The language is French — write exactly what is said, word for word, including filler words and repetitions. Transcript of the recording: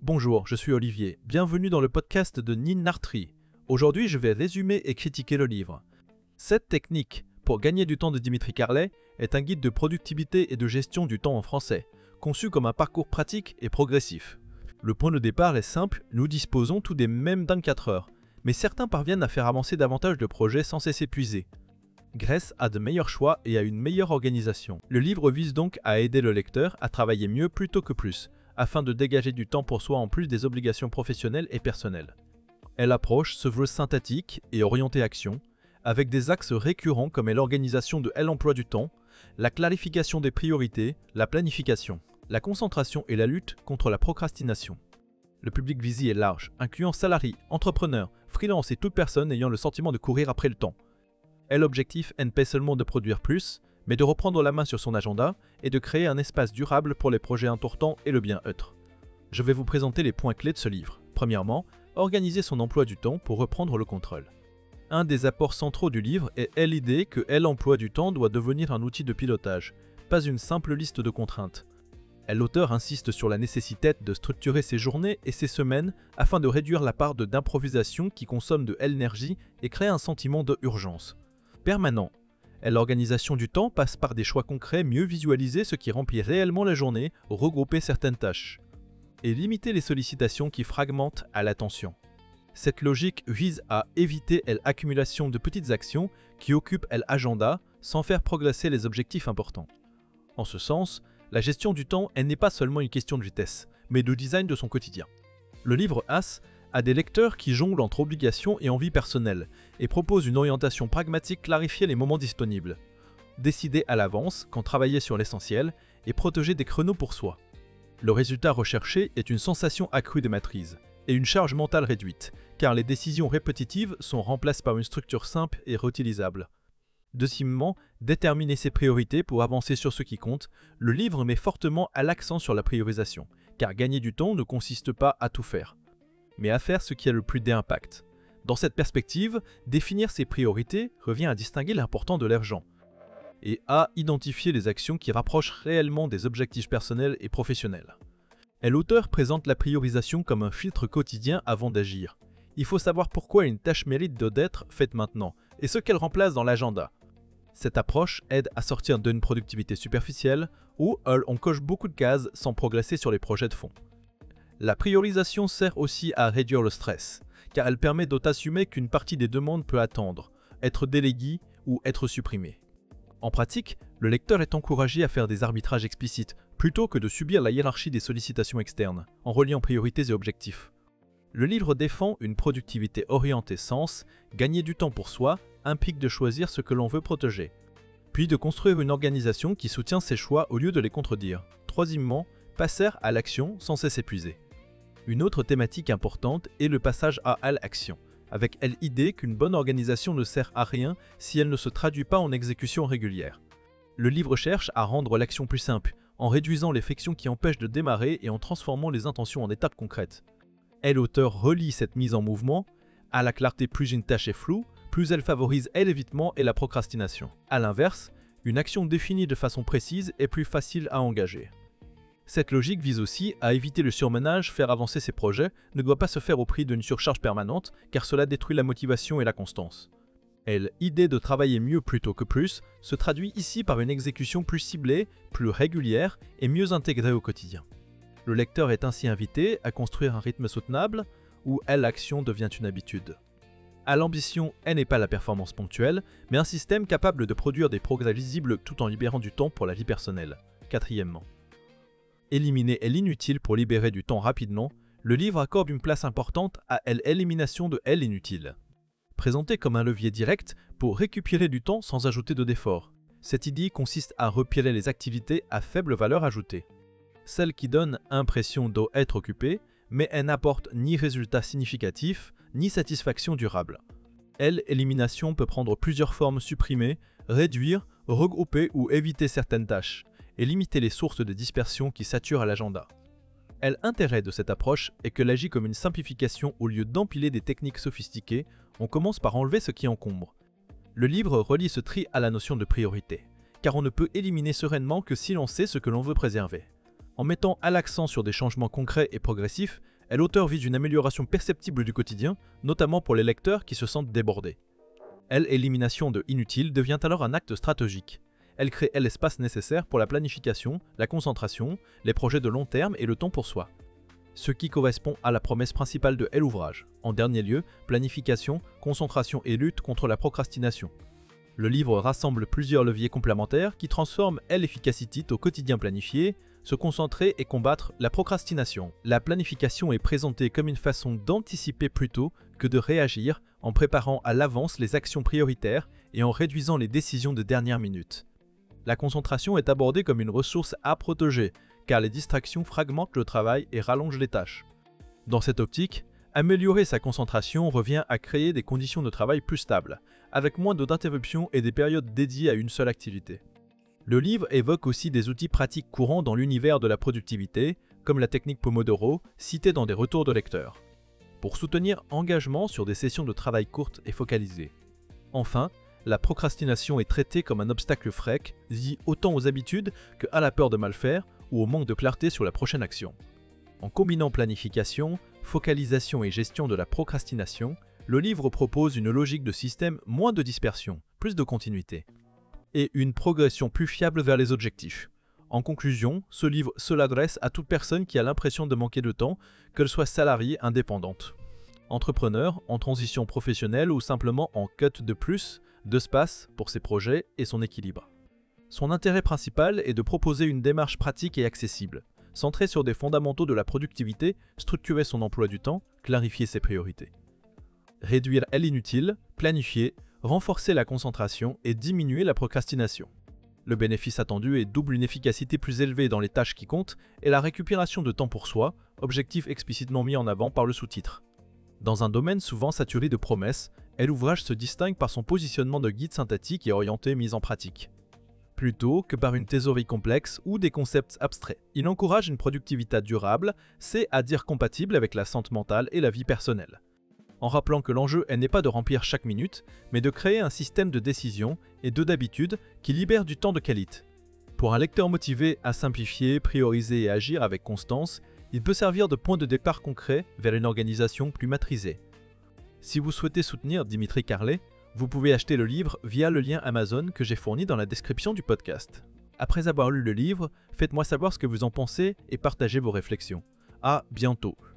Bonjour, je suis Olivier. Bienvenue dans le podcast de Nin Nartri. Aujourd'hui, je vais résumer et critiquer le livre. Cette technique pour gagner du temps de Dimitri Carlet est un guide de productivité et de gestion du temps en français, conçu comme un parcours pratique et progressif. Le point de départ est simple, nous disposons tous des mêmes vingt-quatre heures, mais certains parviennent à faire avancer davantage de projets sans s'épuiser. Grèce a de meilleurs choix et a une meilleure organisation. Le livre vise donc à aider le lecteur à travailler mieux plutôt que plus, afin de dégager du temps pour soi en plus des obligations professionnelles et personnelles. L'approche se veut synthétique et orientée action, avec des axes récurrents comme est l'organisation de l'emploi du temps, la clarification des priorités, la planification, la concentration et la lutte contre la procrastination. Le public visé est large, incluant salariés, entrepreneurs, freelance et toute personne ayant le sentiment de courir après le temps. L'objectif n'est pas seulement de produire plus, mais de reprendre la main sur son agenda et de créer un espace durable pour les projets importants et le bien-être. Je vais vous présenter les points clés de ce livre. Premièrement, organiser son emploi du temps pour reprendre le contrôle. Un des apports centraux du livre est l'idée que l'emploi du temps doit devenir un outil de pilotage, pas une simple liste de contraintes. L'auteur insiste sur la nécessité de structurer ses journées et ses semaines afin de réduire la part d'improvisation qui consomme de l'énergie et crée un sentiment d'urgence. Permanent. L'organisation du temps passe par des choix concrets, mieux visualiser ce qui remplit réellement la journée, regrouper certaines tâches. Et limiter les sollicitations qui fragmentent à l'attention. Cette logique vise à éviter l'accumulation de petites actions qui occupent l'agenda sans faire progresser les objectifs importants. En ce sens, la gestion du temps n'est pas seulement une question de vitesse, mais de design de son quotidien. Le livre As a des lecteurs qui jonglent entre obligations et envies personnelles et propose une orientation pragmatique clarifier les moments disponibles. Décider à l'avance quand travailler sur l'essentiel et protéger des créneaux pour soi. Le résultat recherché est une sensation accrue de maîtrise et une charge mentale réduite, car les décisions répétitives sont remplacées par une structure simple et réutilisable. Deuxièmement, déterminer ses priorités pour avancer sur ce qui compte. Le livre met fortement à l'accent sur la priorisation, car gagner du temps ne consiste pas à tout faire, mais à faire ce qui a le plus d'impact. Dans cette perspective, définir ses priorités revient à distinguer l'important de l'argent et à identifier les actions qui rapprochent réellement des objectifs personnels et professionnels. Et l'auteur présente la priorisation comme un filtre quotidien avant d'agir. Il faut savoir pourquoi une tâche mérite d'être faite maintenant et ce qu'elle remplace dans l'agenda. Cette approche aide à sortir d'une productivité superficielle où on coche beaucoup de cases sans progresser sur les projets de fond. La priorisation sert aussi à réduire le stress, car elle permet d'assumer qu'une partie des demandes peut attendre, être déléguée ou être supprimée. En pratique, le lecteur est encouragé à faire des arbitrages explicites, plutôt que de subir la hiérarchie des sollicitations externes, en reliant priorités et objectifs. Le livre défend une productivité orientée sens, gagner du temps pour soi implique de choisir ce que l'on veut protéger, puis de construire une organisation qui soutient ses choix au lieu de les contredire. Troisièmement, passer à l'action sans s'épuiser. Une autre thématique importante est le passage à l'action, avec l'idée qu'une bonne organisation ne sert à rien si elle ne se traduit pas en exécution régulière. Le livre cherche à rendre l'action plus simple, en réduisant les frictions qui empêchent de démarrer et en transformant les intentions en étapes concrètes. Et l'auteur relie cette mise en mouvement à la clarté. Plus une tâche est floue, plus elle favorise l'évitement et la procrastination. A l'inverse, une action définie de façon précise est plus facile à engager. Cette logique vise aussi à éviter le surmenage. Faire avancer ses projets ne doit pas se faire au prix d'une surcharge permanente, car cela détruit la motivation et la constance. Et l'idée de travailler mieux plutôt que plus se traduit ici par une exécution plus ciblée, plus régulière et mieux intégrée au quotidien. Le lecteur est ainsi invité à construire un rythme soutenable où l'action devient une habitude. À l'ambition, elle n'est pas la performance ponctuelle, mais un système capable de produire des progrès visibles tout en libérant du temps pour la vie personnelle. Quatrièmement, éliminer l'inutile pour libérer du temps rapidement. Le livre accorde une place importante à l'élimination de l'inutile. Présenté comme un levier direct pour récupérer du temps sans ajouter de d'efforts. Cette idée consiste à retirer les activités à faible valeur ajoutée. Celles qui donnent impression d'être occupées, mais elles n'apportent ni résultat significatif, ni satisfaction durable. L'élimination peut prendre plusieurs formes: supprimer, réduire, regrouper ou éviter certaines tâches, et limiter les sources de dispersion qui saturent l'agenda. L'intérêt de cette approche est qu'elle agit comme une simplification. Au lieu d'empiler des techniques sophistiquées, on commence par enlever ce qui encombre. Le livre relie ce tri à la notion de priorité, car on ne peut éliminer sereinement que si l'on sait ce que l'on veut préserver. En mettant à l'accent sur des changements concrets et progressifs, Et l'auteur vise une amélioration perceptible du quotidien, notamment pour les lecteurs qui se sentent débordés. Elle, élimination de inutile devient alors un acte stratégique. Elle crée elle l'espace nécessaire pour la planification, la concentration, les projets de long terme et le temps pour soi. Ce qui correspond à la promesse principale de Elle ouvrage. En dernier lieu, planification, concentration et lutte contre la procrastination. Le livre rassemble plusieurs leviers complémentaires qui transforment Elle efficacité au quotidien planifié, se concentrer et combattre la procrastination. La planification est présentée comme une façon d'anticiper plutôt que de réagir en préparant à l'avance les actions prioritaires et en réduisant les décisions de dernière minute. La concentration est abordée comme une ressource à protéger, car les distractions fragmentent le travail et rallongent les tâches. Dans cette optique, améliorer sa concentration revient à créer des conditions de travail plus stables, avec moins d'interruptions et des périodes dédiées à une seule activité. Le livre évoque aussi des outils pratiques courants dans l'univers de la productivité, comme la technique Pomodoro, citée dans des retours de lecteurs, pour soutenir engagement sur des sessions de travail courtes et focalisées. Enfin, la procrastination est traitée comme un obstacle fréquent, lié autant aux habitudes qu'à la peur de mal faire ou au manque de clarté sur la prochaine action. En combinant planification, focalisation et gestion de la procrastination, le livre propose une logique de système moins de dispersion, plus de continuité, et une progression plus fiable vers les objectifs. En conclusion, ce livre se l'adresse à toute personne qui a l'impression de manquer de temps, qu'elle soit salariée indépendante, entrepreneur, en transition professionnelle ou simplement en quête de plus d'espace pour ses projets et son équilibre. Son intérêt principal est de proposer une démarche pratique et accessible, centrée sur des fondamentaux de la productivité, structurer son emploi du temps, clarifier ses priorités. Réduire l'inutile, planifier, renforcer la concentration et diminuer la procrastination. Le bénéfice attendu est double une efficacité plus élevée dans les tâches qui comptent et la récupération de temps pour soi, objectif explicitement mis en avant par le sous-titre. Dans un domaine souvent saturé de promesses, Elle ouvrage se distingue par son positionnement de guide synthétique et orienté mise en pratique, plutôt que par une théorie complexe ou des concepts abstraits. Il encourage une productivité durable, c'est à dire compatible avec la santé mentale et la vie personnelle, en rappelant que l'enjeu n'est pas de remplir chaque minute, mais de créer un système de décision et de d'habitude qui libère du temps de qualité. Pour un lecteur motivé à simplifier, prioriser et agir avec constance, il peut servir de point de départ concret vers une organisation plus maîtrisée. Si vous souhaitez soutenir Dimitri Carlet, vous pouvez acheter le livre via le lien Amazon que j'ai fourni dans la description du podcast. Après avoir lu le livre, faites-moi savoir ce que vous en pensez et partagez vos réflexions. À bientôt.